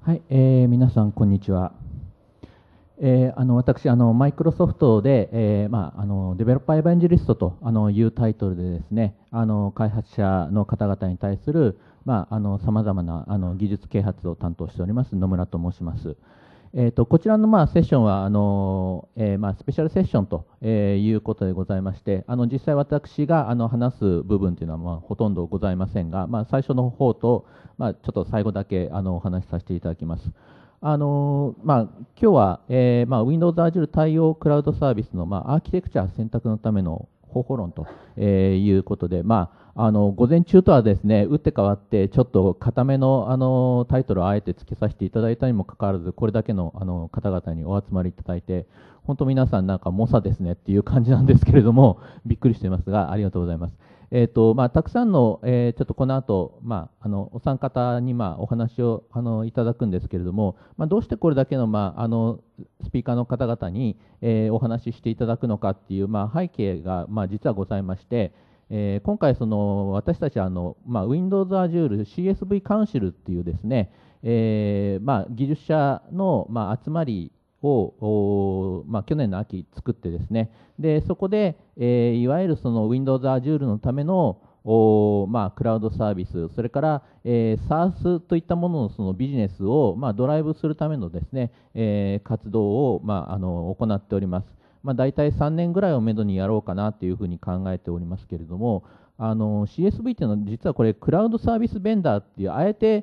はい、皆さん、こんにちは。私、マイクロソフトで、デベロッパーエヴァンジェリストというタイトルでですね、開発者の方々に対するさまざまな技術啓発を担当しております野村と申します。こちらのセッションはスペシャルセッションということでございまして、実際私が話す部分というのはほとんどございませんが、最初の方と、ちょっと最後だけお話しさせていただきます。今日は、Windows Azure 対応クラウドサービスの、アーキテクチャ選択のための方法論ということで、午前中とはですね、打って変わって、ちょっと固めのタイトルをあえて付けさせていただいたにもかかわらず、これだけの方々にお集まりいただいて、本当皆さん、なんか猛者ですねっていう感じなんですけれども、びっくりしていますが、ありがとうございます。たくさんの、ちょっとこの後、お三方にお話をいただくんですけれども、どうしてこれだけの、スピーカーの方々に、お話ししていただくのかっていう、背景が、実はございまして、今回私たちWindows Azure CSV カウンシルっていうですね、技術者の、集まりを、去年の秋作ってですね、でそこで、いわゆるWindows Azure のためのクラウドサービス、それから、SaaS といったもののビジネスを、ドライブするためのですね、活動を、行っております。大体3年ぐらいをめどにやろうかなというふうに考えておりますけれども、CSV というのは実はこれクラウドサービスベンダーっていう、あえて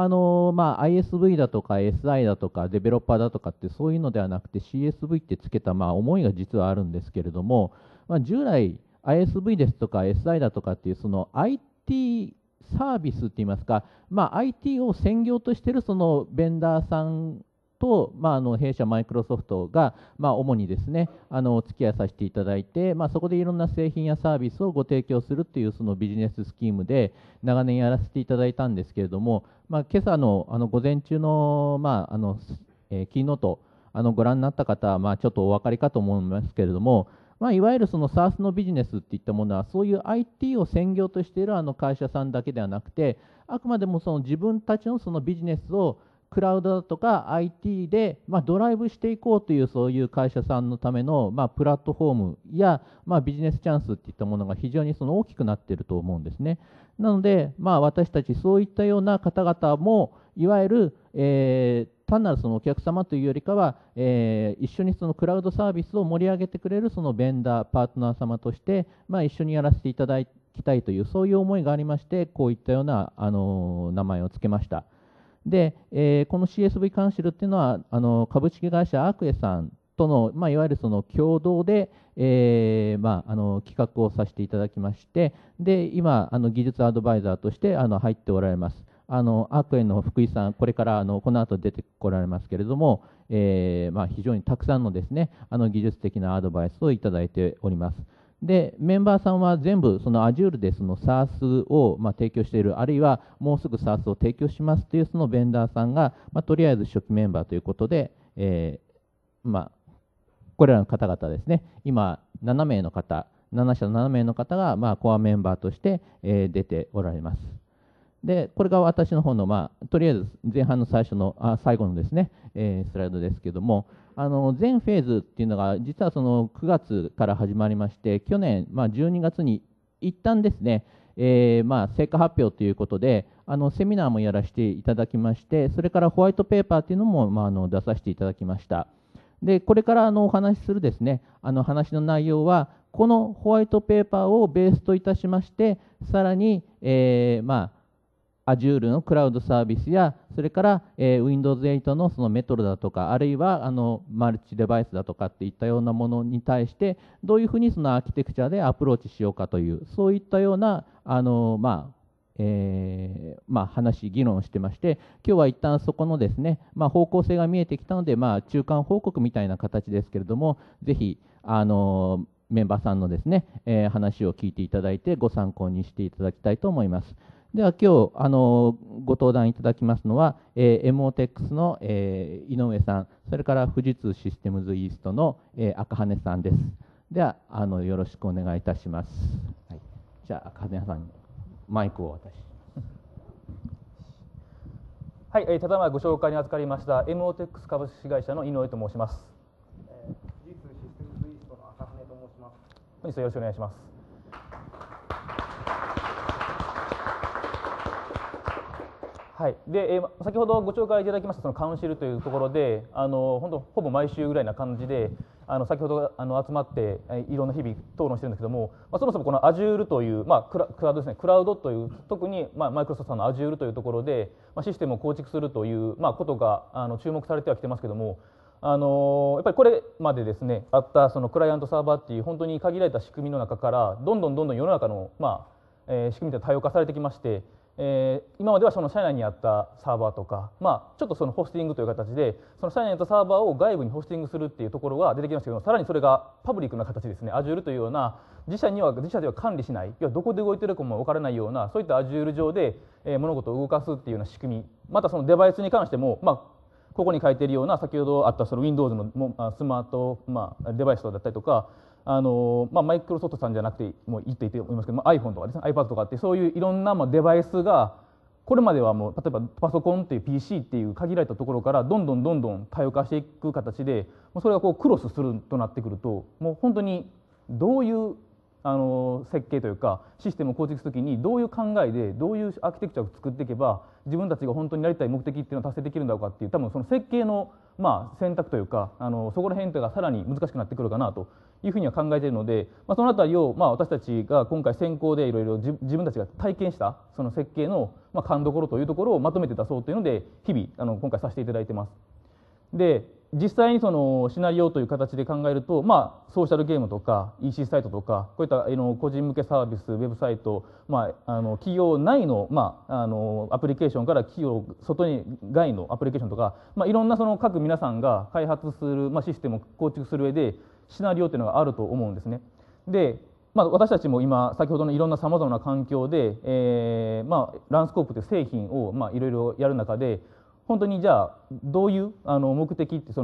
ISV だとか SI だとかデベロッパーだとかってそういうのではなくて CSV ってつけた思いが実はあるんですけれども、従来 ISV ですとか SI だとかっていうその IT サービスって言いますか、IT を専業としているそのベンダーさんと、弊社マイクロソフトが、主にですね、お付き合いさせていただいて、そこでいろんな製品やサービスをご提供するというそのビジネススキームで長年やらせていただいたんですけれども、今朝の午前中の、キーノートご覧になった方は、ちょっとお分かりかと思いますけれども、いわゆるその SaaS のビジネスっていったものは、そういう IT を専業としている会社さんだけではなくて、あくまでもその自分たちのそのビジネスをクラウドだとか IT で、ドライブしていこうというそういう会社さんのための、プラットフォームや、ビジネスチャンスっていったものが非常に大きくなっていると思うんですね。なので、私たちそういったような方々もいわゆる、単なるそのお客様というよりかは、一緒にそのクラウドサービスを盛り上げてくれるそのベンダー、パートナー様として、一緒にやらせていただきたいという、そういう思いがありまして、こういったような名前を付けました。で、この CSV カウンシルっていうのは、株式会社アクエさんとの、いわゆるその共同で、企画をさせていただきまして、で今、技術アドバイザーとして入っておられます。アークエの福井さん、これからこの後出てこられますけれども、非常にたくさんのですね、技術的なアドバイスをいただいております。で、メンバーさんは全部、その Azure でその SaaS を提供している、あるいはもうすぐ SaaS を提供しますというそのベンダーさんが、とりあえず初期メンバーということで、これらの方々ですね、今、7名の方、7社7名の方がコアメンバーとして出ておられます。で、これが私の方の、とりあえず前半の最後のですね、スライドですけども、全フェーズっていうのが、実はその9月から始まりまして、去年、12月に一旦ですね、成果発表ということで、セミナーもやらせていただきまして、それからホワイトペーパーというのも、出させていただきました。で、これからお話しするですね、話の内容は、このホワイトペーパーをベースといたしまして、さらに、Azure のクラウドサービスや、それから、Windows 8のそのメトロだとか、あるいはマルチデバイスだとかっていったようなものに対して、どういうふうにそのアーキテクチャでアプローチしようかという、そういったような話、議論をしてまして、今日は一旦そこのですね、方向性が見えてきたので、中間報告みたいな形ですけれども、ぜひ、メンバーさんのですね、話を聞いていただいて、ご参考にしていただきたいと思います。では、今日ご登壇いただきますのは、MOTEX の、井上さん、それから富士通システムズイーストの、赤羽さんです。では、よろしくお願いいたします。はい、じゃあ、赤羽さんにマイクをお渡し。 はい、ただいまご紹介に預かりました MOTEX 株式会社の井上と申します。 G2システムズイーストの赤羽と申します。 本日はよろしくお願いします。はい、で先ほどご紹介いただきましたそのカウンシルというところで本当ほぼ毎週ぐらいな感じで先ほど集まっていろんな日々討論してるんですけども、そもそもこの Azure という、クラウドですね、クラウドという特にマイクロソフトの Azure というところで、システムを構築するという、ことが注目されてはきてますけども、やっぱりこれまでですねあったそのクライアントサーバーっていう本当に限られた仕組みの中からどんどん世の中の、仕組みで多様化されてきまして、今まではその社内にあったサーバーとか、ちょっとそのホスティングという形でその社内にあったサーバーを外部にホスティングするっていうところが出てきましたけども、さらにそれがパブリックな形ですね、 Azure というような自社では管理しない、どこで動いてるかも分からないようなそういった Azure 上で物事を動かすっていうような仕組み、またそのデバイスに関しても、ここに書いているような先ほどあったその Windows のスマート、デバイスだったりとかマイクロソフトさんじゃなくても言っていますけど、iPhone とかですね iPad とかってそういういろんなデバイスがこれまではもう例えばパソコンっていう PC っていう限られたところからどんどん多様化していく形でそれがこうクロスするとなってくるともう本当にどういう設計というかシステムを構築するときにどういう考えでどういうアーキテクチャを作っていけば自分たちが本当にやりたい目的っていうのを達成できるんだろうかっていう多分その設計の選択というかそこら辺がさらに難しくなってくるかなというふうには考えているので、そのあたりを私たちが今回先行でいろいろ自分たちが体験したその設計の勘どころというところをまとめて出そうというので日々今回させていただいてます。で実際にそのシナリオという形で考えると、ソーシャルゲームとか EC サイトとかこういった個人向けサービスウェブサイト、企業内の、アプリケーションから企業外のアプリケーションとか、いろんなその各皆さんが開発する、システムを構築する上でシナリオというのがあると思うんですね。で私たちも今先ほどのいろんなさまざまな環境で、ランスコープという製品をいろいろやる中で本当にじゃあどういう目的って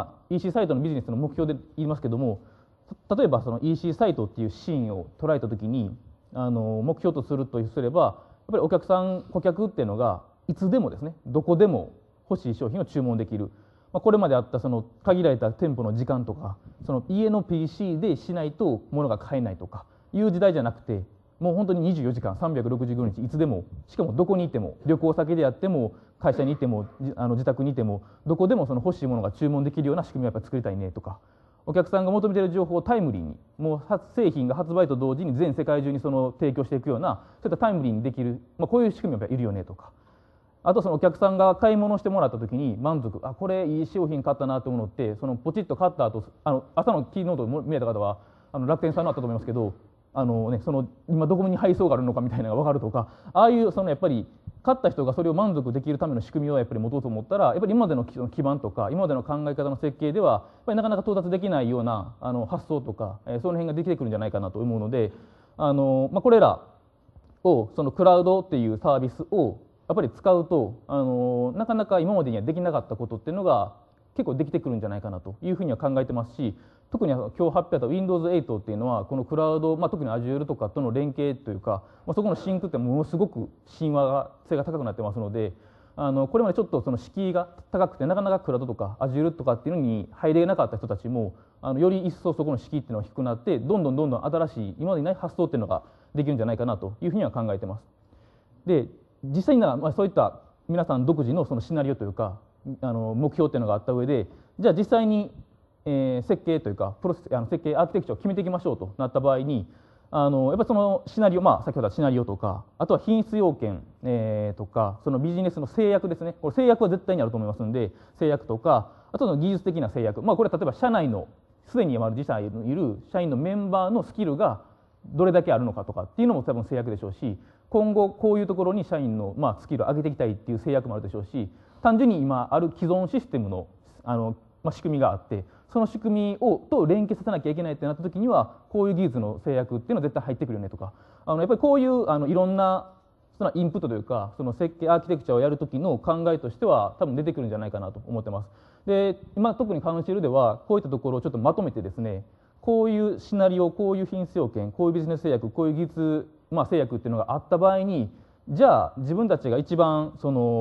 EC サイトのビジネスの目標で言いますけども、例えばその EC サイトっていうシーンを捉えた時に目標とするとすればやっぱり顧客っていうのがいつでもですねどこでも欲しい商品を注文できる、これまであったその限られた店舗の時間とかその家の PC でしないと物が買えないとかいう時代じゃなくてもう本当に24時間365日いつでもしかもどこにいても旅行先であっても会社にいても自宅にいてもどこでもその欲しいものが注文できるような仕組みをやっぱり作りたいねとか、お客さんが求めている情報をタイムリーにもう製品が発売と同時に全世界中にその提供していくようなそういったタイムリーにできる、こういう仕組みがいるよねとか、あとそのお客さんが買い物してもらった時に満足これいい商品買ったなと思うのってそのポチッと買った後朝のキーノートを見れた方は楽天さんのあったと思いますけどその今どこに配送があるのかみたいなのが分かるとか、ああいうそのやっぱり買った人がそれを満足できるための仕組みをやっぱり持とうと思ったらやっぱり今までの基盤とか今までの考え方の設計ではやっぱりなかなか到達できないような発想とかその辺ができてくるんじゃないかなと思うのでこれらをそのクラウドっていうサービスをやっぱり使うとなかなか今までにはできなかったことっていうのが結構できてくるんじゃないかなというふうには考えてますし、特に今日発表した Windows 8っていうのはこのクラウド、特に Azure とかとの連携というか、そこのシンクってものすごく親和性が高くなってますのでこれまでちょっとその敷居が高くてなかなかクラウドとか Azure とかっていうのに入れなかった人たちもより一層そこの敷居っていうのが低くなってどんどん新しい今までにない発想っていうのができるんじゃないかなというふうには考えてます。で実際にはそういった皆さん独自のそのシナリオというか目標っていうのがあった上でじゃあ実際に設計というか設計アーキテクチャを決めていきましょうとなった場合にやっぱりそのシナリオ先ほどはシナリオとかあとは品質要件、とかそのビジネスの制約ですね、これ制約は絶対にあると思いますので制約とかあとの技術的な制約、これは例えば社内のすでに自社にいる社員のメンバーのスキルがどれだけあるのかとかっていうのも多分制約でしょうし、今後こういうところに社員のスキルを上げていきたいっていう制約もあるでしょうし、単純に今ある既存システムの仕組みがあってその仕組みと連携させなきゃいけないってなった時にはこういう技術の制約っていうのは絶対入ってくるよねとかやっぱりこういういろんなそのインプットというかその設計アーキテクチャをやる時の考えとしては多分出てくるんじゃないかなと思ってます。で今特にカウンシルではこういったところをちょっとまとめてですね、こういうシナリオこういう品質要件こういうビジネス制約こういう技術、制約っていうのがあった場合にじゃあ自分たちが一番その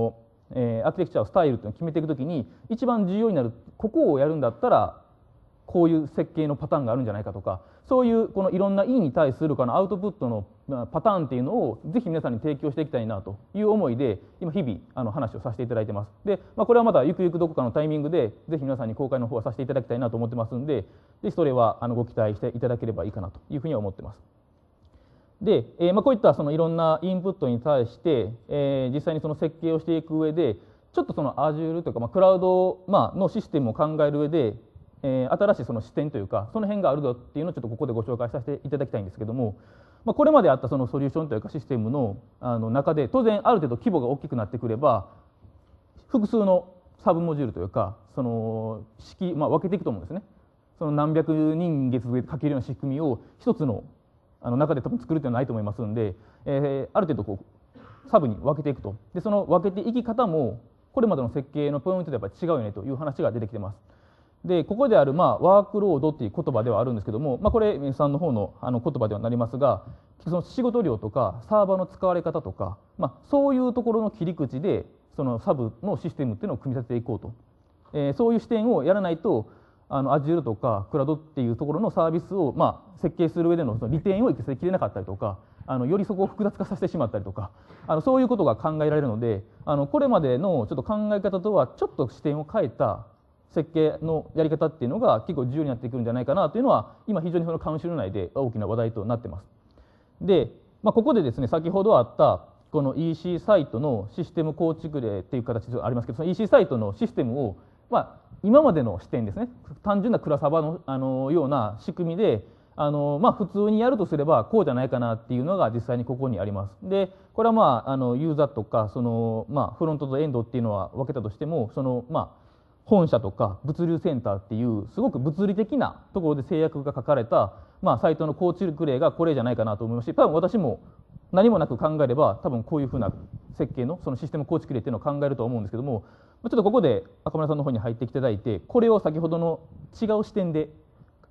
アーキテクチャスタイルというのを決めていくときに一番重要になる、ここをやるんだったらこういう設計のパターンがあるんじゃないかとか、そういうこのいろんな E に対するアウトプットのパターンっていうのをぜひ皆さんに提供していきたいなという思いで今日々話をさせていただいてます。で、これはまたゆくゆくどこかのタイミングでぜひ皆さんに公開の方はさせていただきたいなと思ってますんで、ぜひそれはご期待していただければいいかなというふうには思ってます。で、こういったいろんなインプットに対して、実際にその設計をしていく上でちょっとその Azure というか、クラウド、のシステムを考える上で新しいその視点というかその辺があるぞっていうのをちょっとここでご紹介させていただきたいんですけども、これまであったそのソリューションというかシステムの中で当然ある程度規模が大きくなってくれば複数のサブモジュールというかその式、分けていくと思うんですね。その何百人月でかけるような仕組みを一つの中で多分作るっていうのはないと思いますんで、ある程度こうサブに分けていくと。でその分けていき方もこれまでの設計のポイントでやっぱり違うよねという話が出てきてます。でここであるワークロードっていう言葉ではあるんですけども、これ皆さんの方の言葉ではなりますが、その仕事量とかサーバーの使われ方とか、そういうところの切り口でそのサブのシステムっていうのを組み立てていこうと、そういう視点をやらないとAzure とかクラウドっていうところのサービスを設計する上でのその利点を生かせきれなかったりとか、よりそこを複雑化させてしまったりとか、そういうことが考えられるので、これまでのちょっと考え方とはちょっと視点を変えた設計のやり方っていうのが結構重要になってくるんじゃないかなというのは今非常にそのカウンシル内で大きな話題となってます。で、ここでですね先ほどあったこの EC サイトのシステム構築例っていう形でありますけど、その EC サイトのシステムを今までの視点ですね、単純なクラサバのような仕組みで普通にやるとすればこうじゃないかなっていうのが実際にここにあります。でこれはユーザーとかそのフロントとエンドっていうのは分けたとしても、その本社とか物流センターっていうすごく物理的なところで制約が書かれた、サイトの構築例がこれじゃないかなと思いますし、多分私も何もなく考えれば多分こういうふうな設計のそのシステム構築例っていうのを考えると思うんですけども、ちょっとここで赤村さんの方に入っていただいて、これを先ほどの違う視点で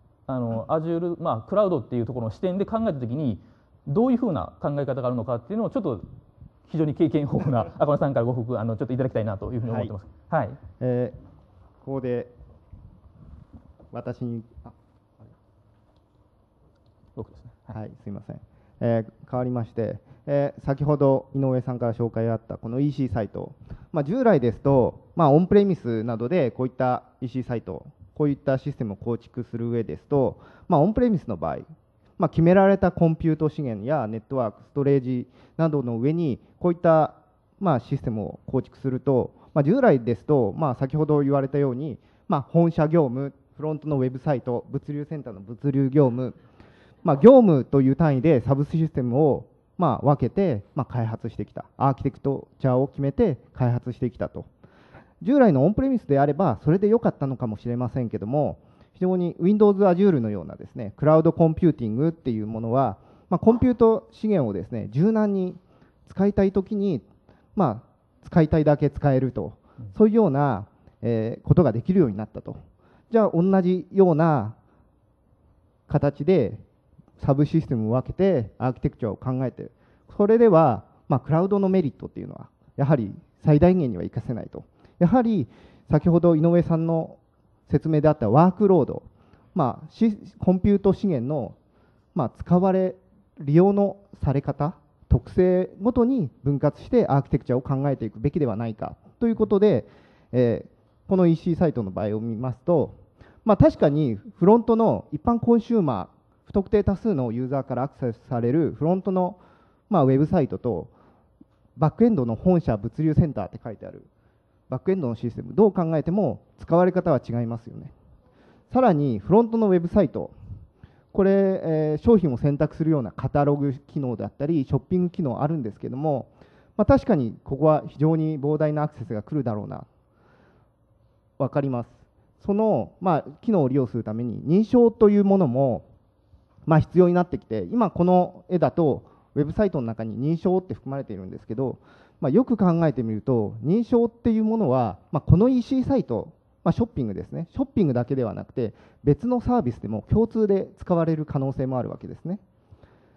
Azure、クラウドっていうところの視点で考えたときにどういうふうな考え方があるのかっていうのをちょっと非常に経験豊富な赤村さんからご報告ちょっといただきたいなというふうに思ってます。はい、 ここで私に僕ですね。 はい、すいません。変わりまして、先ほど井上さんから紹介があったこの EC サイト、従来ですと、オンプレミスなどでこういった EC サイト、こういったシステムを構築する上ですと、オンプレミスの場合、決められたコンピュート資源やネットワーク、ストレージなどの上にこういったシステムを構築すると、従来ですと、先ほど言われたように、本社業務、フロントのウェブサイト、物流センターの物流業務、業務という単位でサブシステムを分けて開発してきた、アーキテクトチャーを決めて開発してきたと。従来のオンプレミスであればそれで良かったのかもしれませんけども、非常に Windows Azure のようなですねクラウドコンピューティングっていうものは、コンピュート資源をですね柔軟に使いたいときに、使いたいだけ使えると、そういうような、ことができるようになったと。じゃあ同じような形でサブシステムを分けてアーキテクチャを考えている。それでは、クラウドのメリットっていうのはやはり最大限には活かせないと。やはり先ほど井上さんの説明であったワークロード、コンピュート資源の、使われ利用のされ方、特性ごとに分割してアーキテクチャを考えていくべきではないかということで、この EC サイトの場合を見ますと、確かにフロントの一般コンシューマー、不特定多数のユーザーからアクセスされるフロントの、ウェブサイトとバックエンドの本社物流センターって書いてあるバックエンドのシステム、どう考えても使われ方は違いますよね。さらにフロントのウェブサイト、これ、商品を選択するようなカタログ機能だったりショッピング機能あるんですけども、確かにここは非常に膨大なアクセスが来るだろうな、分かります。その、機能を利用するために認証というものも、必要になってきて、今この絵だとウェブサイトの中に認証って含まれているんですけど、よく考えてみると認証っていうものは、この EC サイト、ショッピングですね、ショッピングだけではなくて別のサービスでも共通で使われる可能性もあるわけですね。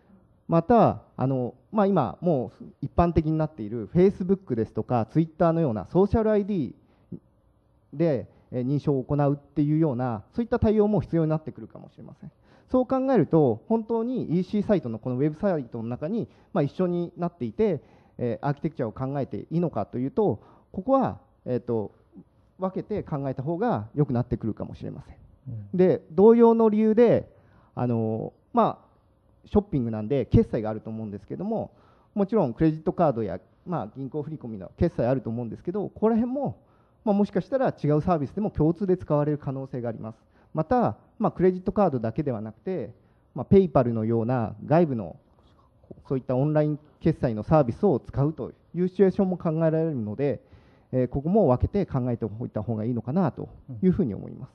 また今もう一般的になっている Facebook ですとか Twitter のようなソーシャル ID で認証を行うっていうようなそういった対応も必要になってくるかもしれません。そう考えると本当に EC サイトのこのウェブサイトの中に一緒になっていてアーキテクチャを考えていいのかというと、ここは分けて考えた方が良くなってくるかもしれません。で同様の理由でショッピングなんで決済があると思うんですけども、もちろんクレジットカードや、銀行振込の決済あると思うんですけど、ここら辺も、もしかしたら違うサービスでも共通で使われる可能性があります。また、クレジットカードだけではなくて、ペイパルのような外部のそういったオンライン決済のサービスを使うというシチュエーションも考えられるので、ここも分けて考えておいた方がいいのかなというふうに思います。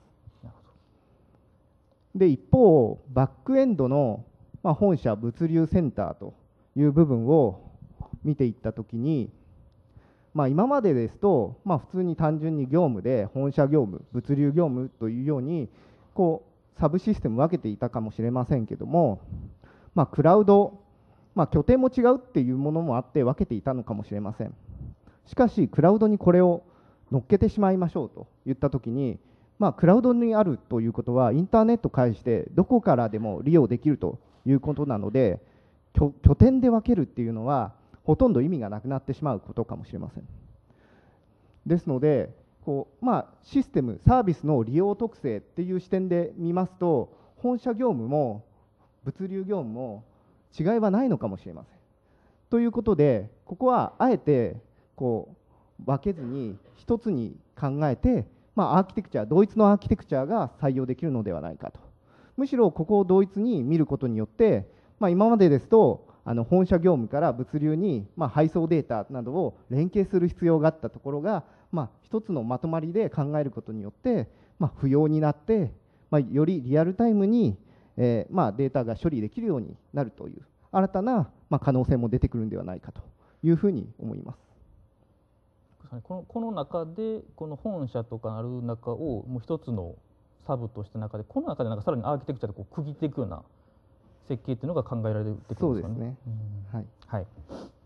で一方、バックエンドの本社物流センターという部分を見ていったときに、今までですと、普通に単純に業務で本社業務、物流業務というようにサブシステム分けていたかもしれませんけども、クラウド、拠点も違うっていうものもあって分けていたのかもしれません。しかし、クラウドにこれを乗っけてしまいましょうといったときに、クラウドにあるということは、インターネット介してどこからでも利用できるということなので、拠点で分けるっていうのは、ほとんど意味がなくなってしまうことかもしれません。ですので、システム、サービスの利用特性っていう視点で見ますと、本社業務も物流業務も違いはないのかもしれません。ということで、ここはあえて分けずに一つに考えて、アーキテクチャ、同一のアーキテクチャが採用できるのではないかと。むしろここを同一に見ることによって、今までですと本社業務から物流に配送データなどを連携する必要があったところが、一つのまとまりで考えることによって不要になって、よりリアルタイムにデータが処理できるようになるという新たな可能性も出てくるのではないかというふうに思います。 この中でこの本社とかある中をもう一つのサブとした中で、この中でさらにアーキテクチャで区切っていくような設計っていうのが考えられてくるんですかね。 そうですね。はい。なる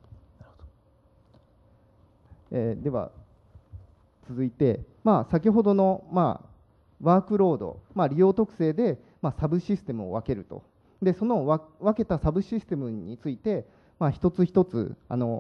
ほど。では続いて、先ほどのワークロード、利用特性でサブシステムを分けると。でその分けたサブシステムについて一つ一つ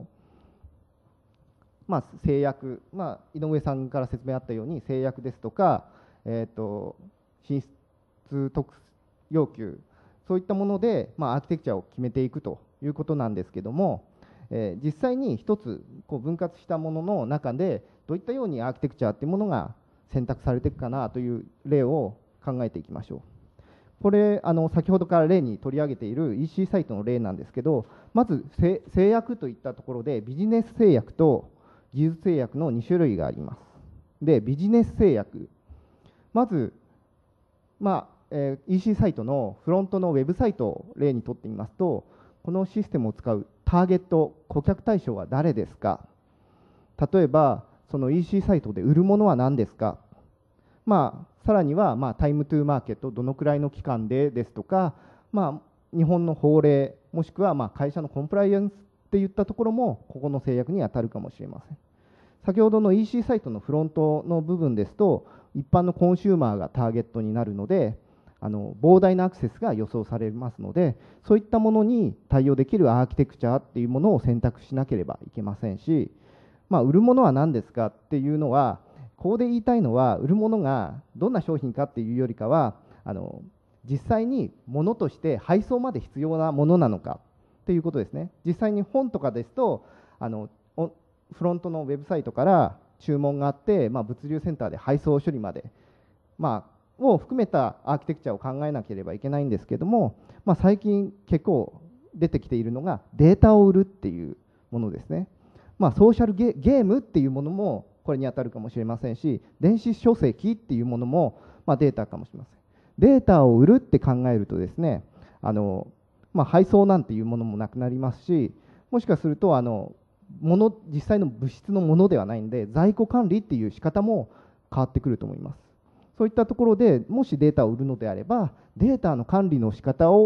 制約、井上さんから説明あったように制約ですとか、品質特要求、そういったもので、アーキテクチャを決めていくということなんですけども、実際に一つ分割したものの中でどういったようにアーキテクチャというものが選択されていくかなという例を考えていきましょう。これ先ほどから例に取り上げている EC サイトの例なんですけど、まず制約といったところでビジネス制約と技術制約の2種類があります。でビジネス制約、まず、EC サイトのフロントのウェブサイトを例にとってみますと、このシステムを使うターゲット、顧客対象は誰ですか。例えばその EC サイトで売るものは何ですか。さらにはタイムトゥーマーケット、どのくらいの期間でですとか、日本の法令もしくは会社のコンプライアンスっていったところもここの制約に当たるかもしれません。先ほどの EC サイトのフロントの部分ですと、一般のコンシューマーがターゲットになるので、膨大なアクセスが予想されますので、そういったものに対応できるアーキテクチャっていうものを選択しなければいけませんし、売るものは何ですかっていうのは、ここで言いたいのは、売るものがどんな商品かっていうよりかは、実際に物として配送まで必要なものなのかっていうことですね。実際に本とかですと、フロントのウェブサイトから注文があって、物流センターで配送処理まで、を含めたアーキテクチャを考えなければいけないんですけども、最近結構出てきているのがデータを売るっていうものですね。ソーシャルゲームっていうものもこれに当たるかもしれませんし、電子書籍っていうものもデータかもしれません。データを売るって考えるとですね、配送なんていうものもなくなりますし、もしかすると実際の物質のものではないので、在庫管理っていう仕方も変わってくると思います。そういったところでもしデータを売るのであれば、データの管理の仕方を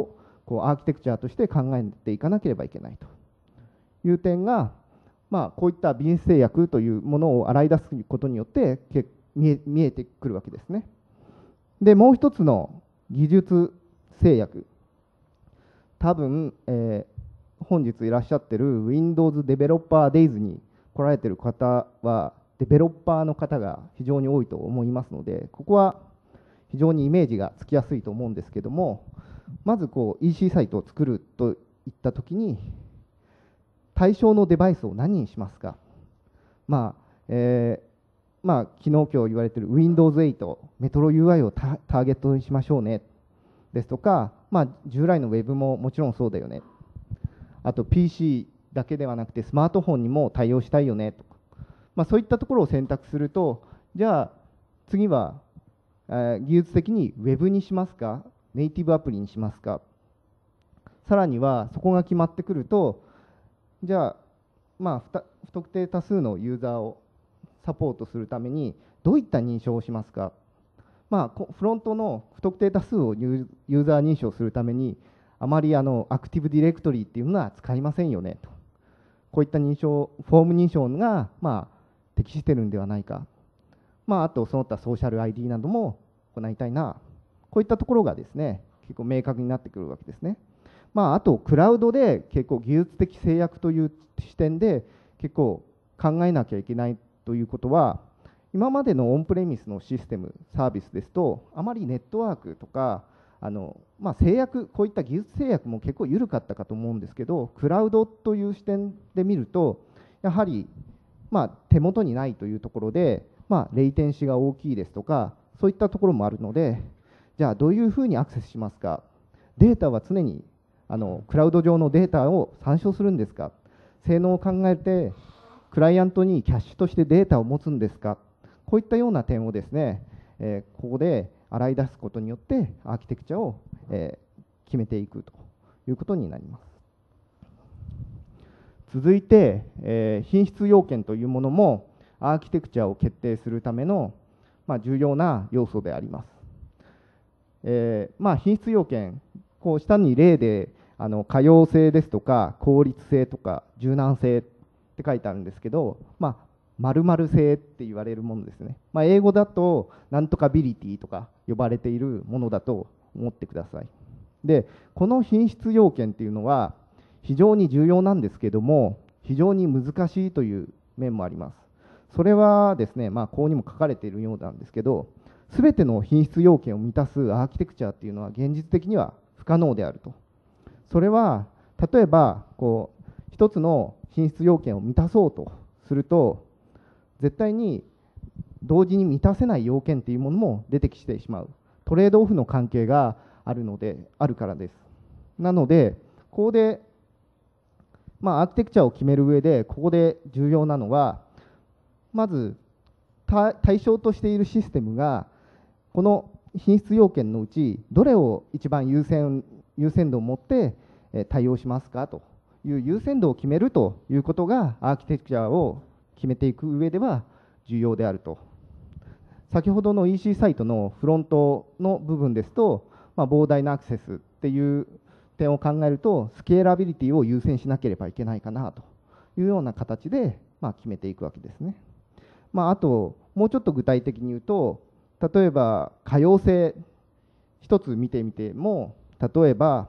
こうアーキテクチャとして考えていかなければいけないという点が、こういったビジネス制約というものを洗い出すことによって見えてくるわけですね。で、もう一つの技術制約、多分、本日いらっしゃってる Windows Developer Days に来られている方は、デベロッパーの方が非常に多いと思いますので、ここは非常にイメージがつきやすいと思うんですけども、まずこう EC サイトを作るといったときに、対象のデバイスを何にしますか。昨日今日言われている Windows 8、メトロ UI をターゲットにしましょうねですとか、従来の Web ももちろんそうだよね。あと PC だけではなくてスマートフォンにも対応したいよねとか、そういったところを選択すると、じゃあ次は、技術的に Web にしますか、ネイティブアプリにしますか、さらにはそこが決まってくると、じゃあ、不特定多数のユーザーをサポートするためにどういった認証をしますか。フロントの不特定多数をユーザー認証するために、あまりアクティブディレクトリっていうのは使いませんよねと。こういった認証、フォーム認証が適しているんではないか。あとその他ソーシャル ID なども行いたいな。こういったところがですね、結構明確になってくるわけですね。あとクラウドで結構技術的制約という視点で結構考えなきゃいけないということは、今までのオンプレミスのシステム、サービスですと、あまりネットワークとか、制約、こういった技術制約も結構緩かったかと思うんですけど、クラウドという視点で見ると、やはり手元にないというところで、レイテンシが大きいですとか、そういったところもあるので、じゃあどういうふうにアクセスしますか、データは常にクラウド上のデータを参照するんですか、性能を考えて、クライアントにキャッシュとしてデータを持つんですか、こういったような点をですね、ここで洗い出すことによって、アーキテクチャを、決めていくということになります。続いて、品質要件というものも、アーキテクチャを決定するための、重要な要素であります。品質要件、こう下に例で可用性ですとか効率性とか柔軟性って書いてあるんですけど、〇〇性って言われるものですね。英語だとなんとかビリティとか呼ばれているものだと思ってください。で、この品質要件っていうのは非常に重要なんですけども、非常に難しいという面もあります。それはですね、ここにも書かれているようなんですけど、すべての品質要件を満たすアーキテクチャっていうのは現実的には不可能であると。それは例えば一つの品質要件を満たそうとすると、絶対に同時に満たせない要件というものも出てきてしまう、トレードオフの関係があるからです。なので、ここで、アーキテクチャを決める上で、ここで重要なのは、まず対象としているシステムが、この品質要件のうち、どれを一番優先度を持って対応しますかという優先度を決めるということが、アーキテクチャを決めていく上では重要であると。先ほどの EC サイトのフロントの部分ですと、膨大なアクセスっていう点を考えると、スケーラビリティを優先しなければいけないかなというような形で決めていくわけですね。あと、もうちょっと具体的に言うと、例えば可用性一つ見てみても、例えば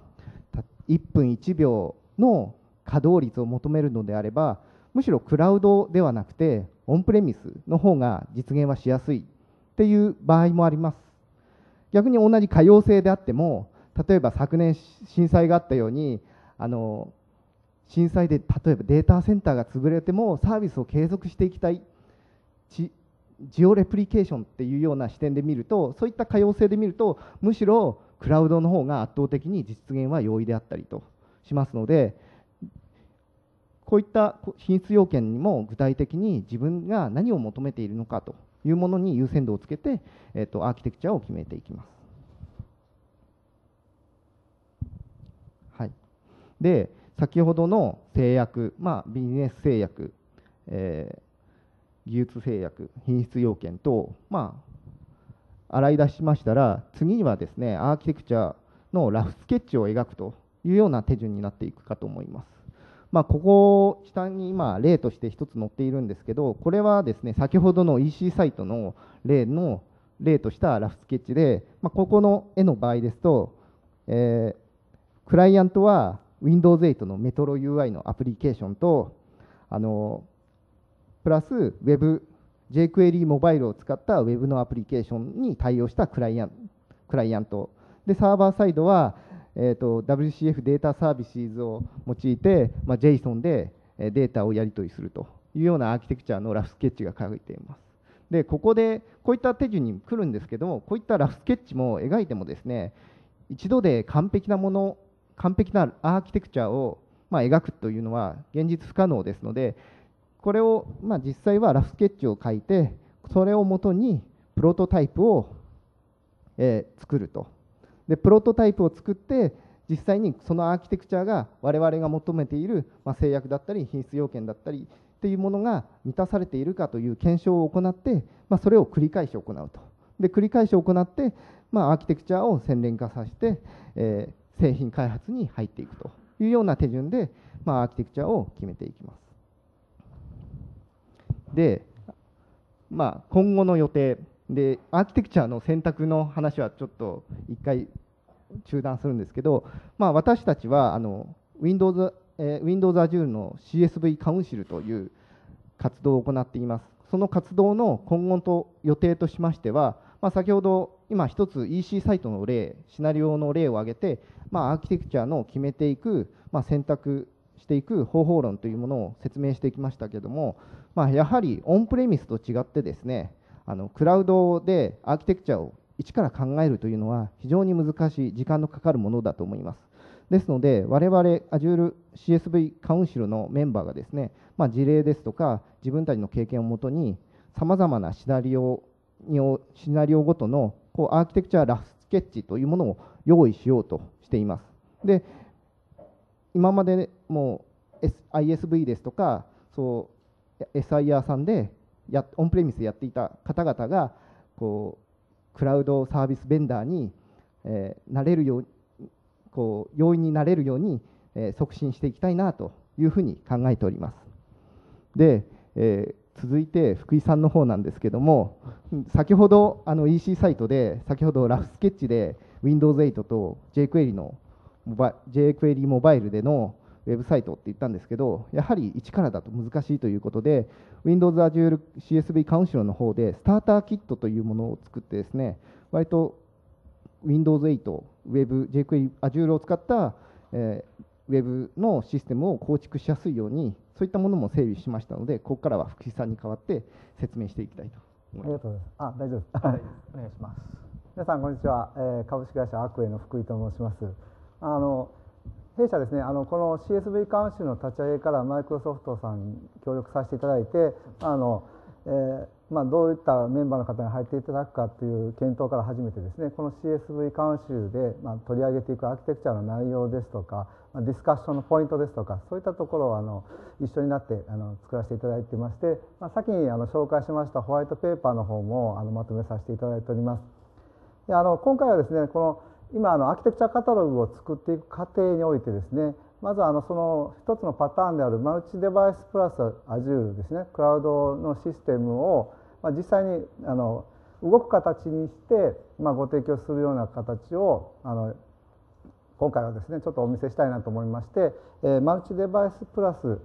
1分1秒の稼働率を求めるのであれば、むしろクラウドではなくてオンプレミスの方が実現はしやすいっていう場合もあります。逆に同じ可用性であっても、例えば昨年震災があったように、震災で例えばデータセンターが潰れてもサービスを継続していきたい、ジオレプリケーションっていうような視点で見ると、そういった可用性で見ると、むしろクラウドの方が圧倒的に実現は容易であったりとしますので、こういった品質要件にも具体的に自分が何を求めているのかというものに優先度をつけて、アーキテクチャを決めていきます。はい、で、先ほどの制約、ビジネス制約、技術制約、品質要件と、洗い出しましたら、次にはですね、アーキテクチャのラフスケッチを描くというような手順になっていくかと思います。ここ下に今例として一つ載っているんですけど、これはですね、先ほどの EC サイトの例としたラフスケッチで、ここの絵の場合ですと、クライアントは Windows 8のメトロ UI のアプリケーションと、プラス jQuery モバイルを使った Web のアプリケーションに対応したクライアントで、サーバーサイドはWCF データサービスを用いて、JSON でデータをやり取りするというようなアーキテクチャのラフスケッチが書いています。で、ここでこういった手順に来るんですけども、こういったラフスケッチも描いてもですね、一度で完璧なアーキテクチャを描くというのは現実不可能ですので、これを実際はラフスケッチを書いて、それをもとにプロトタイプを作ると。でプロトタイプを作って、実際にそのアーキテクチャが我々が求めている制約だったり品質要件だったりっていうものが満たされているかという検証を行って、それを繰り返し行うと。で繰り返し行って、アーキテクチャを洗練化させて、製品開発に入っていくというような手順で、アーキテクチャを決めていきます。で、今後の予定で、アーキテクチャの選択の話はちょっと一回中断するんですけど、私たちはWindows Azure の CSV カウンシルという活動を行っています。その活動の今後と予定としましては、先ほど今一つ EC サイトの例、シナリオの例を挙げて、アーキテクチャの決めていく、選択していく方法論というものを説明してきましたけれども、やはりオンプレミスと違ってですね、クラウドでアーキテクチャを一から考えるというのは非常に難しい、時間のかかるものだと思います。ですので、我々 Azure CSV カウンシルのメンバーがですね、事例ですとか自分たちの経験をもとに、さまざまなシナリオごとのアーキテクチャラフスケッチというものを用意しようとしています。で、今までも ISV ですとか、SIR さんでオンプレミスでやっていた方々がクラウドサービスベンダーに、なれるよう容易になれるように、促進していきたいなというふうに考えております。で、続いて福井さんの方なんですけども、先ほどEC サイトで先ほどラフスケッチで Windows 8と jQuery モバイルでのウェブサイトって言ったんですけど、やはり一からだと難しいということで、Windows Azure CSV カウンシルの方でスターターキットというものを作ってですね、割と Windows 8、Web、jQuery、Azure を使った、Web のシステムを構築しやすいように、そういったものも整備しましたので、ここからは福井さんに代わって説明していきたいと思います。 ありがとうございます。大丈夫です。 お願いします。 皆さんこんにちは。株式会社アクエの福井と申します。弊社ですね、この CSV カウンシルの立ち上げからマイクロソフトさんに協力させていただいて、どういったメンバーの方に入っていただくかという検討から始めてですね、この CSV カウンシルで取り上げていくアーキテクチャの内容ですとか、ディスカッションのポイントですとか、そういったところを一緒になって作らせていただいていまして、先に紹介しましたホワイトペーパーの方もまとめさせていただいております。で今回はですね、この今アーキテクチャカタログを作っていく過程においてですね、まずその一つのパターンであるマルチデバイスプラス Azure ですね、クラウドのシステムを実際に動く形にしてご提供するような形を今回はですねちょっとお見せしたいなと思いまして、マルチデバイスプラス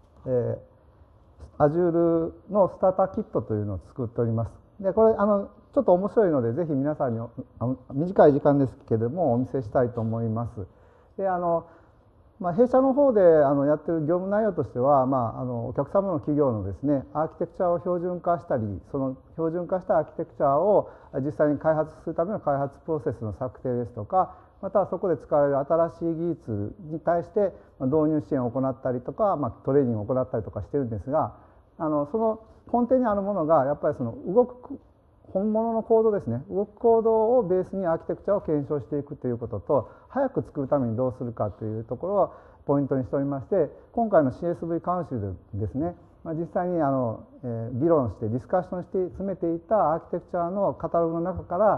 Azure のスターターキットというのを作っております。でこれちょっと面白いので、ぜひ皆さんに短い時間ですけれどもお見せしたいと思います。で弊社の方でやってる業務内容としては、お客様の企業のですねアーキテクチャを標準化したり、その標準化したアーキテクチャを実際に開発するための開発プロセスの策定ですとか、またはそこで使われる新しい技術に対して導入支援を行ったりとか、トレーニングを行ったりとかしてるんですが、その根底にあるものがやっぱりその動く本物のコードですね、動くコードをベースにアーキテクチャを検証していくということと、早く作るためにどうするかというところをポイントにしておりまして、今回の CSV カウンシルでですね、実際に議論してディスカッションして詰めていたアーキテクチャのカタログの中から一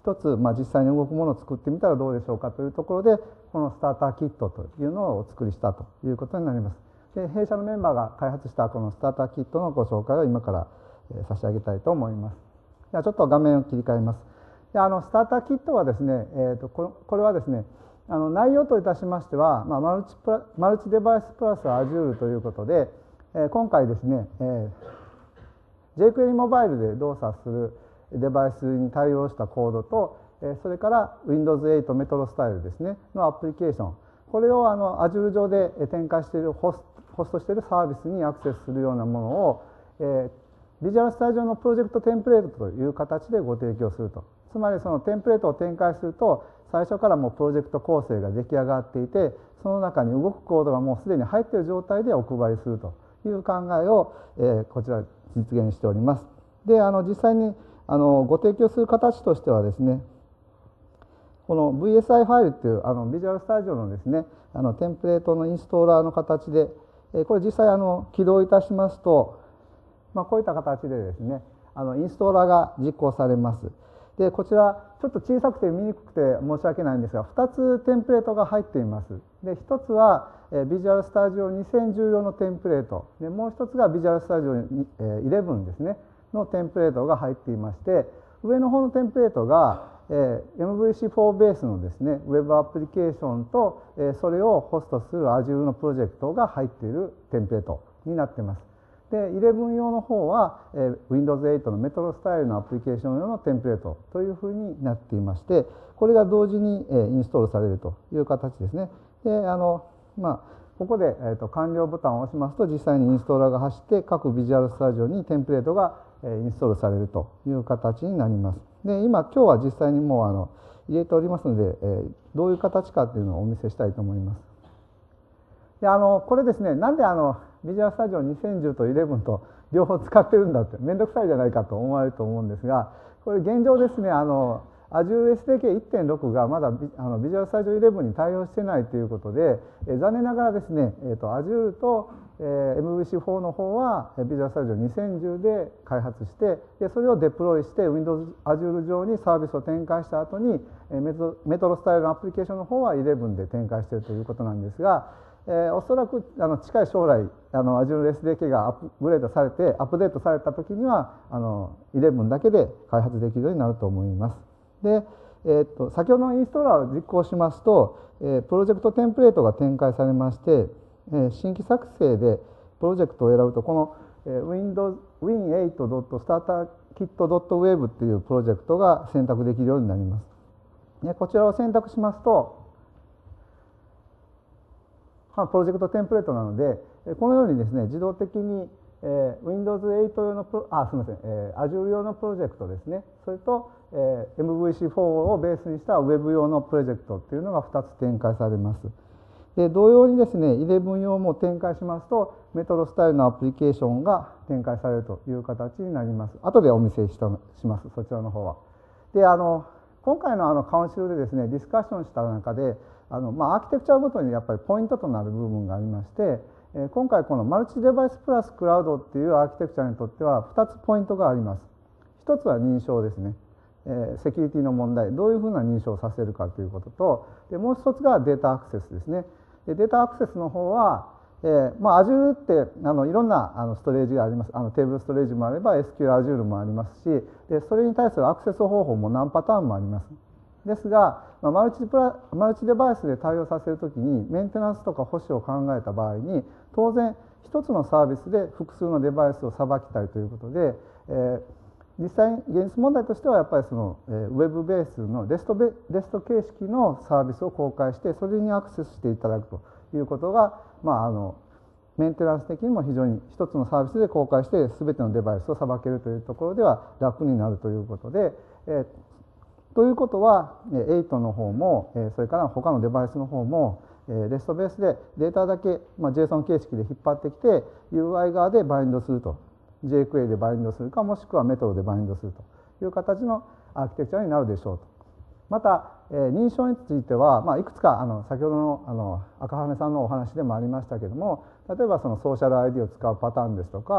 一つ、実際に動くものを作ってみたらどうでしょうかというところで、このスターターキットというのをお作りしたということになります。で、弊社のメンバーが開発したこのスターターキットのご紹介を今から差し上げたいと思います。ではちょっと画面を切り替えます。で、スターターキットはですね、これはですね、内容といたしましては、マルチデバイスプラス Azure ということで、今回ですね、jQuery モバイルで動作するデバイスに対応したコードと、それから Windows 8メトロスタイルですね、のアプリケーション、これをAzure 上で展開しているホストしているサービスにアクセスするようなものを、Visual Studio のプロジェクトテンプレートという形でご提供すると。つまりそのテンプレートを展開すると、最初からもうプロジェクト構成が出来上がっていて、その中に動くコードがもうすでに入っている状態でお配りするという考えを、こちら実現しております。で、実際にご提供する形としてはですね、この VSI ファイルっていうVisual Studio のですね、テンプレートのインストーラーの形で、これ実際起動いたしますと、こういった形でですね、インストーラーが実行されます。で、こちらちょっと小さくて見にくくて申し訳ないんですが、2つテンプレートが入っています。で、1つはVisual Studio 2010用のテンプレートで、もう1つがVisual Studio 11ですねのテンプレートが入っていまして、上の方のテンプレートがMVC4 ベースのですねウェブアプリケーションとそれをホストする Azure のプロジェクトが入っているテンプレートになっています。で、11用の方は Windows 8のメトロスタイルのアプリケーション用のテンプレートというふうになっていまして、これが同時にインストールされるという形ですね。で、ここで完了ボタンを押しますと、実際にインストーラーが走って各 Visual Studio にテンプレートがインストールされるという形になります。で、今日は実際にもう入れておりますので、どういう形かというのをお見せしたいと思います。で、これですね、なんでVisual Studio 2010と11と両方使ってるんだって、めんどくさいじゃないかと思われると思うんですが、これ現状ですね、Azure SDK 1.6 がまだVisual Studio 11に対応してないということで、残念ながらですね、Azure とMVC4 の方は Visual Studio 2010で開発して、でそれをデプロイして Windows Azure 上にサービスを展開した後にメトロスタイルのアプリケーションの方は11で展開しているということなんですが、おそらく近い将来Azure SDK がアップデートされた時には11だけで開発できるようになると思います。で、先ほどのインストーラーを実行しますと、プロジェクトテンプレートが展開されまして、新規作成でプロジェクトを選ぶと、この win8.starterkit.web っていうプロジェクトが選択できるようになります。こちらを選択しますと、プロジェクトテンプレートなので、このようにですね、自動的にWindows 8用のAzure 用のプロジェクトですね、それとMVC4 をベースにした Web 用のプロジェクトっていうのが2つ展開されます。で、同様にですね、11用も展開しますと、メトロスタイルのアプリケーションが展開されるという形になります。後でお見せします、そちらの方は。で、今回のカウンシルでですね、ディスカッションした中で、アーキテクチャごとにやっぱりポイントとなる部分がありまして、今回このマルチデバイスプラスクラウドっていうアーキテクチャにとっては2つポイントがあります。1つは認証ですね。セキュリティの問題、どういうふうな認証をさせるかということと、でもう1つがデータアクセスですね。でデータアクセスの方は、Azure っていろんなストレージがあります。テーブルストレージもあれば SQL Azure もありますし、でそれに対するアクセス方法も何パターンもあります。ですが、マルチデバイスで対応させるときにメンテナンスとか保守を考えた場合に、当然一つのサービスで複数のデバイスをさばきたいということで、実際に現実問題としてはやっぱりそのウェブベースのレスト形式のサービスを公開してそれにアクセスしていただくということが、メンテナンス的にも非常に一つのサービスで公開して全てのデバイスをさばけるというところでは楽になるということで、ということは8の方もそれから他のデバイスの方もレストベースでデータだけ JSON 形式で引っ張ってきて UI 側でバインドすると、 jQuery でバインドするか、もしくはメトロでバインドするという形のアーキテクチャになるでしょうと。また認証については、いくつか先ほどの赤羽さんのお話でもありましたけれども、例えばそのソーシャル ID を使うパターンですとか、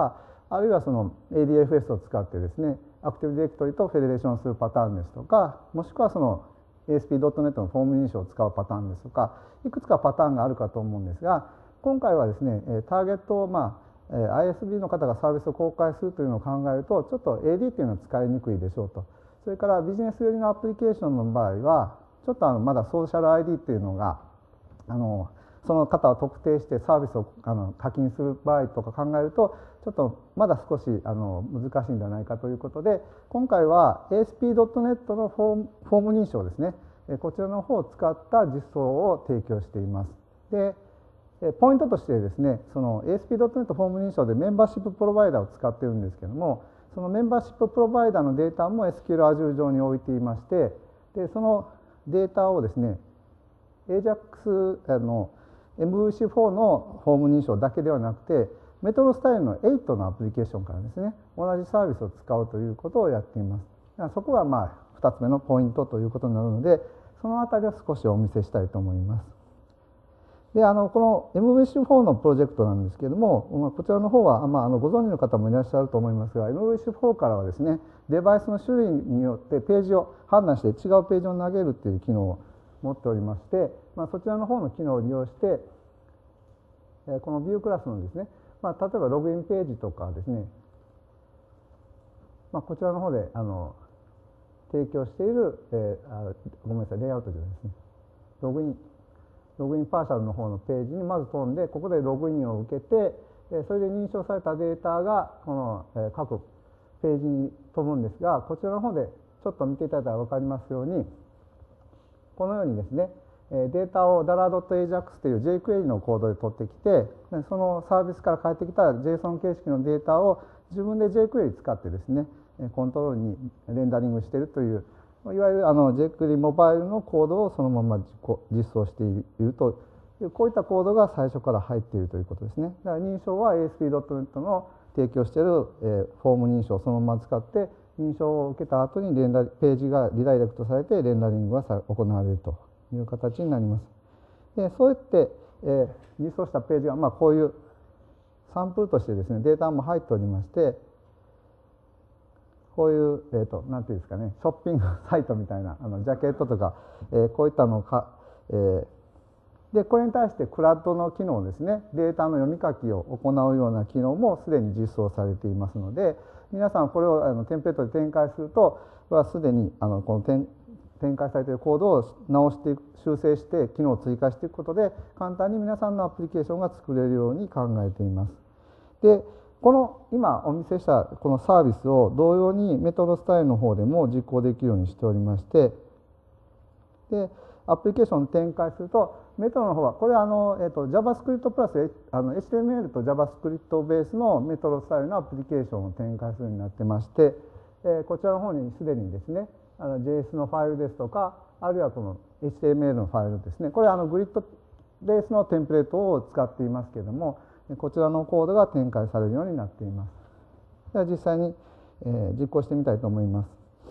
あるいはその ADFS を使ってですね、アクティブディレクトリとフェデレーションするパターンですとか、もしくはその ASP.NET のフォーム認証を使うパターンですとか、いくつかパターンがあるかと思うんですが、今回はですね、ターゲットをISV の方がサービスを公開するというのを考えると、ちょっと AD というのは使いにくいでしょうと。それからビジネス寄りのアプリケーションの場合は、ちょっとまだソーシャル ID というのが、その方を特定してサービスを課金する場合とか考えると、ちょっとまだ少し難しいんじゃないかということで、今回は ASP.NET のフォーム認証ですね、こちらの方を使った実装を提供しています。で、ポイントとしてですね、その ASP.NET フォーム認証でメンバーシッププロバイダーを使っているんですけども、そのメンバーシッププロバイダーのデータも SQL Azure 上に置いていまして、でそのデータをですね、AJAX MVC4 のフォーム認証だけではなくて、メトロスタイルの8のアプリケーションからですね、同じサービスを使うということをやっています。そこが2つ目のポイントということになるので、そのあたりを少しお見せしたいと思います。で、この MVC4 のプロジェクトなんですけれども、こちらの方は、ご存知の方もいらっしゃると思いますが、MVC4 からはですね、デバイスの種類によってページを判断して違うページを投げるという機能を持っておりまして、そちらの方の機能を利用して、このビュークラスのですね、例えばログインページとかですね、こちらの方で提供している、ごめんなさい、レイアウトじゃないですね、ログインパーシャルの方のページにまず飛んで、ここでログインを受けて、それで認証されたデータがこの各ページに飛ぶんですが、こちらの方でちょっと見ていただいたら分かりますように、このようにですね、データを $.ajax という jQuery のコードで取ってきて、そのサービスから返ってきた JSON 形式のデータを自分で jQuery 使ってですね、コントロールにレンダリングしているという、いわゆるjQuery モバイルのコードをそのまま実装しているという、こういったコードが最初から入っているということですね。だから認証は ASP.NET の提供しているフォーム認証をそのまま使って、認証を受けた後にページがリダイレクトされてレンダリングが行われるという形になります。で、そうやって、実装したページが、こういうサンプルとしてですね、データも入っておりまして、こういう、なんていうんですかね、ショッピングサイトみたいな、ジャケットとか、こういったのか、で、これに対してクラッドの機能ですね、データの読み書きを行うような機能もすでに実装されていますので、皆さんこれをテンプレートで展開すると、すでにこの展開されているコードを直して修正して機能を追加していくことで、簡単に皆さんのアプリケーションが作れるように考えています。で、この今お見せしたこのサービスを同様にメトロスタイルの方でも実行できるようにしておりまして、で、アプリケーションを展開すると、メトロの方は、これはJavaScript プラスHTML と JavaScript ベースのメトロスタイルのアプリケーションを展開するようになってまして、こちらの方にすでにですね、JS のファイルですとか、あるいはこの HTML のファイルですね、これはグリッドベースのテンプレートを使っていますけれども、こちらのコードが展開されるようになっています。では実際に実行してみたいと思います。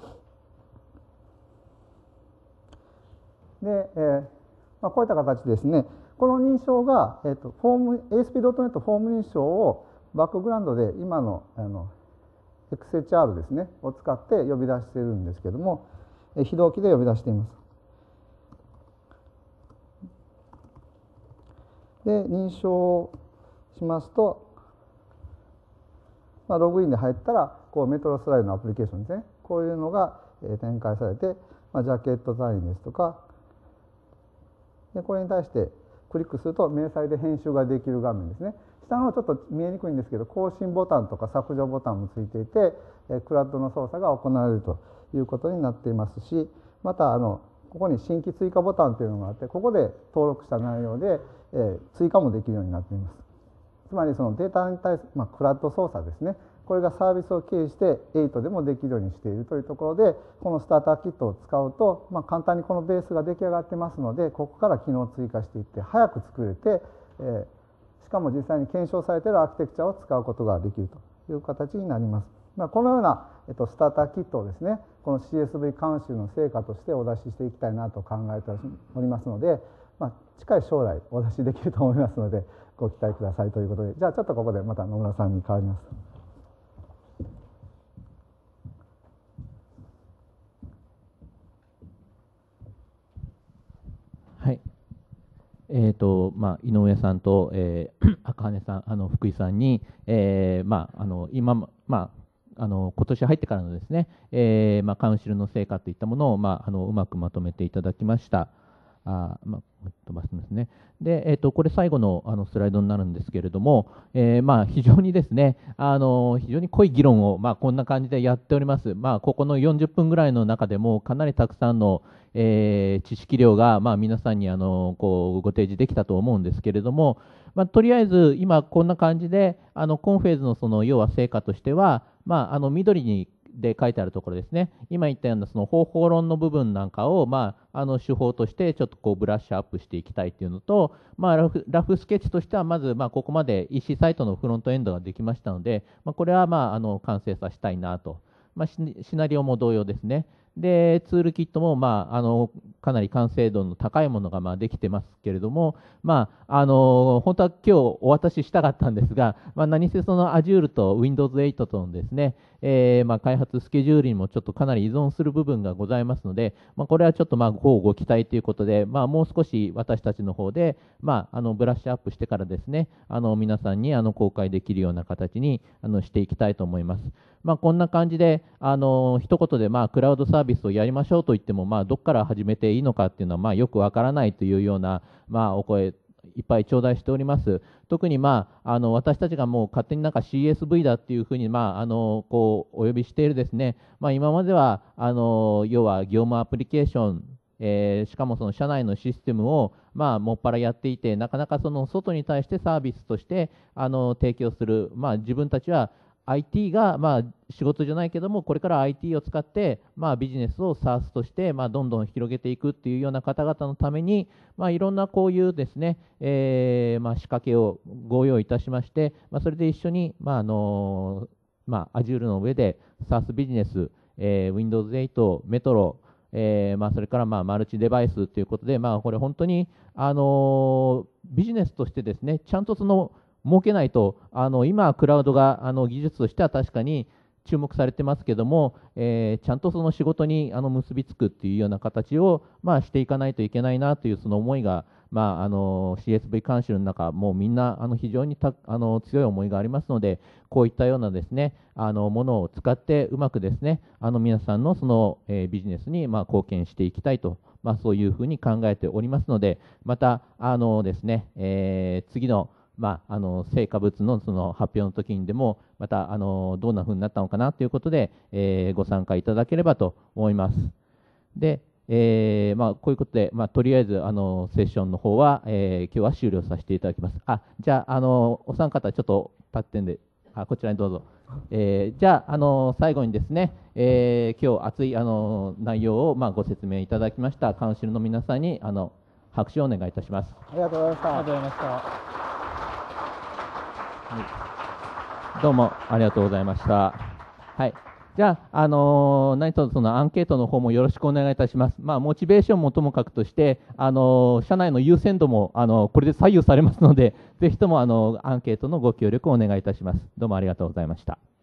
で、こういった形ですね、この認証が、ASP.NET フォーム認証をバックグラウンドで今のXHR ですね、を使って呼び出しているんですけれども、非同期で呼び出しています。で、認証しますと、ログインで入ったら、メトロスライドのアプリケーションですね、こういうのが展開されて、ジャケットサインですとか、でこれに対してクリックすると明細で編集ができる画面ですね。下のちょっと見えにくいんですけど、更新ボタンとか削除ボタンもついていて、クラッドの操作が行われるということになっていますし、またここに新規追加ボタンというのがあって、ここで登録した内容で追加もできるようになっています。つまりそのデータに対する、クラッド操作ですね、これがサービスを経由して8でもできるようにしているというところで、このスターターキットを使うと、簡単にこのベースが出来上がってますので、ここから機能を追加していって早く作れて、しかも実際に検証されているアーキテクチャを使うことができるという形になります。このようなスターターキットをですね、この CSV 監修の成果としてお出ししていきたいなと考えておりますので、近い将来お出しできると思いますので、ご期待くださいということで、じゃあちょっとここでまた野村さんに代わります。 井上さんと、赤羽さん、福井さんに、今年入ってからのですね、カウンシルの成果といったものを、うまくまとめていただきました。飛ばしますね。で、これ最後の、スライドになるんですけれども、非常にですね、非常に濃い議論を、こんな感じでやっております。ここの40分ぐらいの中でも、かなりたくさんの、知識量が、皆さんにご提示できたと思うんですけれども、とりあえず今こんな感じで、コンフェーズの要は成果としては、緑にで書いてあるところですね、今言ったようなその方法論の部分なんかを、手法としてちょっとブラッシュアップしていきたいというのと、ラフスケッチとしては、まずここまで EC サイトのフロントエンドができましたので、これは完成させたいなと、シナリオも同様ですね。でツールキットも、かなり完成度の高いものができてますけれども、本当は今日お渡ししたかったんですが、何せその Azure と Windows 8とのですね、開発スケジュールにもちょっとかなり依存する部分がございますので、これはちょっとご期待ということで、もう少し私たちの方で、ブラッシュアップしてからですね、皆さんに公開できるような形にしていきたいと思います。こんな感じで、一言でクラウドサービスをやりましょうと言っても、どこから始めていいのかっていうのは、よくわからないというような、お声、いっぱい頂戴しております。特に、私たちがもう勝手にCSV だっていうふうに、お呼びしているですね、今までは要は業務アプリケーション、しかもその社内のシステムを、もっぱらやっていて、なかなかその外に対してサービスとして提供する、自分たちはIT が仕事じゃないけども、これから IT を使ってビジネスを SaaS としてどんどん広げていくっていうような方々のために、いろんなこういうですね、仕掛けをご用意いたしまして、それで一緒にAzure の上で SaaS ビジネス、Windows 8、メトロ、それからマルチデバイスということで、これ本当にビジネスとしてですね、ちゃんと設けないと、今、クラウドが技術としては確かに注目されてますけども、ちゃんとその仕事に結びつくっていうような形を、していかないといけないなというその思いが、CSV 監修の中、もうみんな非常に強い思いがありますので、こういったようなですね、ものを使って、うまくですね、皆さんのその、ビジネスに貢献していきたいと、そういうふうに考えておりますので、またですね、次の成果物のその発表の時にでも、またどんなふうになったのかなということで、ご参加いただければと思います。で、こういうことで、とりあえずセッションの方は、今日は終了させていただきます。じゃあ、お三方、ちょっと立ってんで、こちらにどうぞ。じゃあ、最後にですね、今日熱い内容をご説明いただきましたカウンシルの皆さんに拍手をお願いいたします。 ありがとうございました。 ありがとうございました。 どうもありがとうございました。はい。じゃあ、何卒そのアンケートの方もよろしくお願いいたします。モチベーションもともかくとして、社内の優先度もこれで左右されますので、ぜひともアンケートのご協力をお願いいたします。どうもありがとうございました。